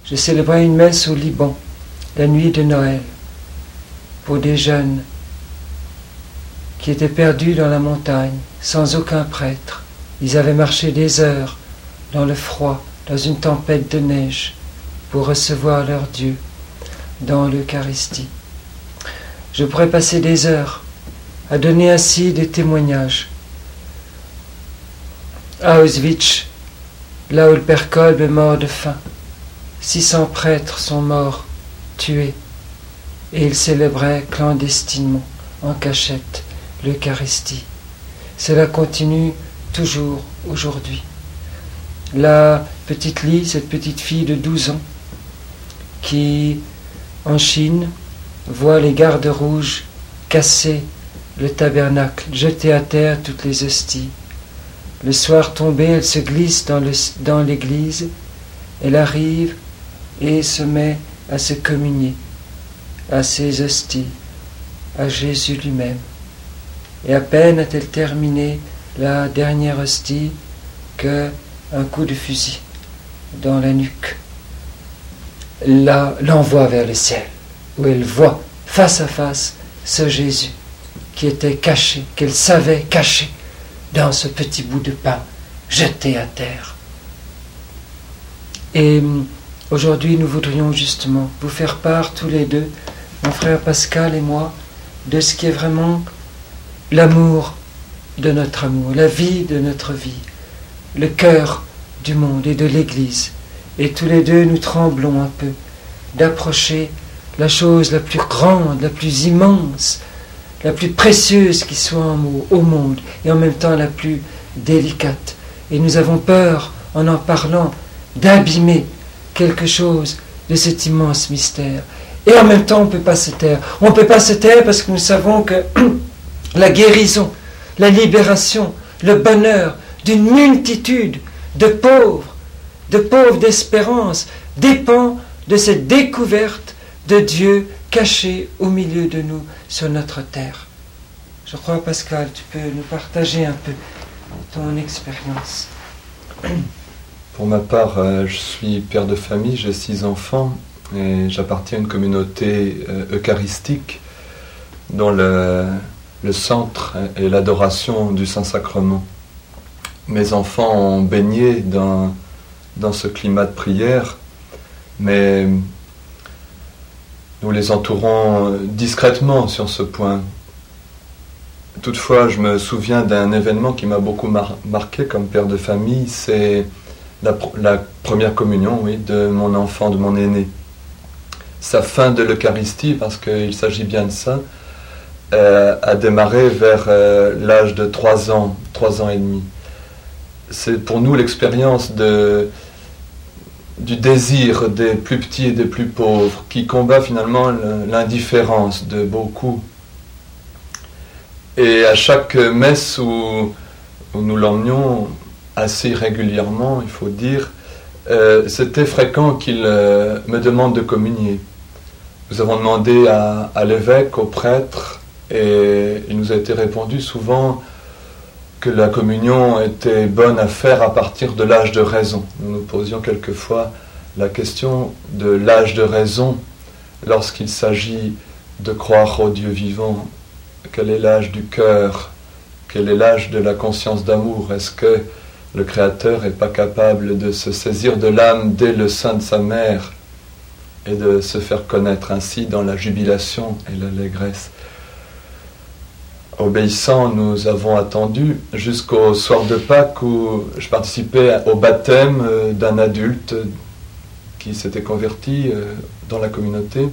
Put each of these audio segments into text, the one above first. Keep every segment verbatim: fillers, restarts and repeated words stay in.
je célébrais une messe au Liban, la nuit de Noël, pour des jeunes qui étaient perdus dans la montagne, sans aucun prêtre. Ils avaient marché des heures dans le froid, dans une tempête de neige, pour recevoir leur Dieu dans l'Eucharistie. Je pourrais passer des heures à donner ainsi des témoignages. À Auschwitz, là où le père Kolb est mort de faim, six cents prêtres sont morts, tués, et ils célébraient clandestinement, en cachette, l'Eucharistie. Cela continue toujours aujourd'hui. La petite Lie, cette petite fille de douze ans, qui, en Chine, voit les gardes rouges casser le tabernacle, jeter à terre toutes les hosties. Le soir tombé, elle se glisse dans, le, dans l'église, elle arrive et se met à se communier à ces hosties, à Jésus lui-même. Et à peine a-t-elle terminé la dernière hostie que un coup de fusil dans la nuque la, l'envoie vers le ciel, où elle voit face à face ce Jésus qui était caché, qu'elle savait caché dans ce petit bout de pain jeté à terre. Et aujourd'hui, nous voudrions justement vous faire part tous les deux, mon frère Pascal et moi, de ce qui est vraiment l'amour de notre amour, la vie de notre vie, le cœur du monde et de l'Église. Et tous les deux, nous tremblons un peu d'approcher la chose la plus grande, la plus immense, la plus précieuse qui soit au monde, et en même temps la plus délicate. Et nous avons peur, en en parlant, d'abîmer quelque chose de cet immense mystère. Et en même temps, on ne peut pas se taire. On ne peut pas se taire parce que nous savons que la guérison, la libération, le bonheur d'une multitude de pauvres, de pauvres d'espérance, dépend de cette découverte de Dieu caché au milieu de nous sur notre terre. Je crois, Pascal, tu peux nous partager un peu ton expérience. Pour ma part, euh, je suis père de famille, j'ai six enfants et j'appartiens à une communauté euh, eucharistique dont le, le centre est l'adoration du Saint-Sacrement. Mes enfants ont baigné dans, dans ce climat de prière, mais nous les entourons discrètement sur ce point. Toutefois, je me souviens d'un événement qui m'a beaucoup mar- marqué comme père de famille, c'est la, la première communion, oui, de mon enfant, de mon aîné. Sa fin de l'Eucharistie, parce qu'il s'agit bien de ça, euh, a démarré vers euh, l'âge de trois ans, trois ans et demi. C'est pour nous l'expérience de, du désir des plus petits et des plus pauvres, qui combat finalement l'indifférence de beaucoup. Et à chaque messe où, où nous l'emmenions assez régulièrement, il faut dire, euh, c'était fréquent qu'il euh, me demande de communier. Nous avons demandé à, à l'évêque, au prêtre, et il nous a été répondu souvent que la communion était bonne à faire à partir de l'âge de raison. Nous nous posions quelquefois la question de l'âge de raison lorsqu'il s'agit de croire au Dieu vivant. Quel est l'âge du cœur? Quel est l'âge de la conscience d'amour? Est-ce que le Créateur n'est pas capable de se saisir de l'âme dès le sein de sa mère et de se faire connaître ainsi dans la jubilation et l'allégresse? Obéissant, nous avons attendu jusqu'au soir de Pâques où je participais au baptême d'un adulte qui s'était converti dans la communauté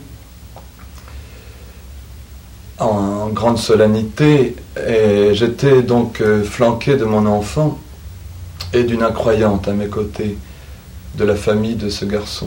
en grande solennité, et j'étais donc flanqué de mon enfant et d'une incroyante à mes côtés, de la famille de ce garçon.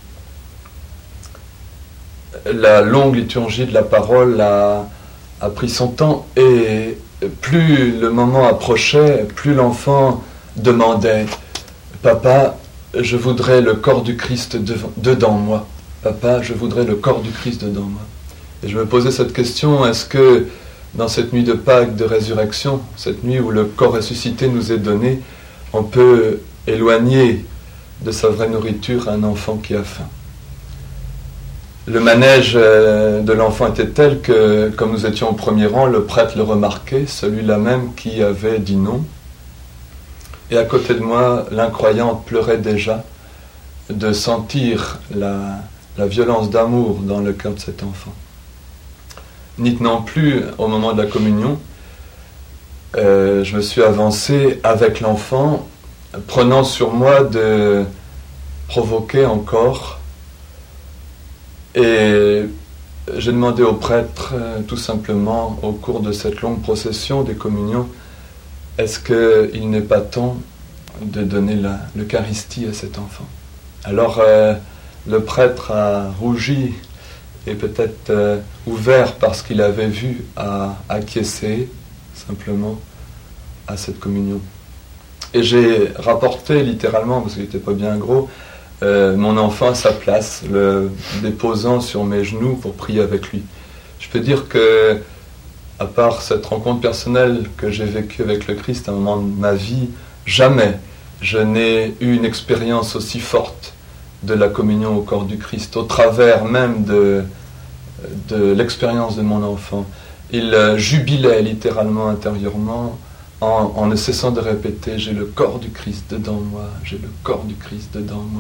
La longue liturgie de la parole a, a pris son temps, et plus le moment approchait, plus l'enfant demandait « Papa, je voudrais le corps du Christ devant, dedans moi. Papa, je voudrais le corps du Christ dedans moi. » Et je me posais cette question, est-ce que dans cette nuit de Pâques, de résurrection, cette nuit où le corps ressuscité nous est donné, on peut éloigner de sa vraie nourriture à un enfant qui a faim. Le manège de l'enfant était tel que, comme nous étions au premier rang, le prêtre le remarquait, celui-là même qui avait dit non. Et à côté de moi, l'incroyante pleurait déjà de sentir la, la violence d'amour dans le cœur de cet enfant. N'y tenant plus au moment de la communion, euh, je me suis avancé avec l'enfant, prenant sur moi de provoquer encore. Et j'ai demandé au prêtre, euh, tout simplement, au cours de cette longue procession des communions, est-ce qu'il n'est pas temps de donner la, l'Eucharistie à cet enfant? Alors euh, le prêtre a rougi et peut-être euh, ouvert parce qu'il avait vu à acquiescer simplement à cette communion. Et j'ai rapporté littéralement, parce qu'il n'était pas bien gros, euh, mon enfant à sa place, le déposant sur mes genoux pour prier avec lui. Je peux dire que, à part cette rencontre personnelle que j'ai vécue avec le Christ à un moment de ma vie, jamais je n'ai eu une expérience aussi forte de la communion au corps du Christ, au travers même de, de l'expérience de mon enfant. Il euh, jubilait littéralement intérieurement en, en ne cessant de répéter « J'ai le corps du Christ dedans moi, j'ai le corps du Christ dedans moi ».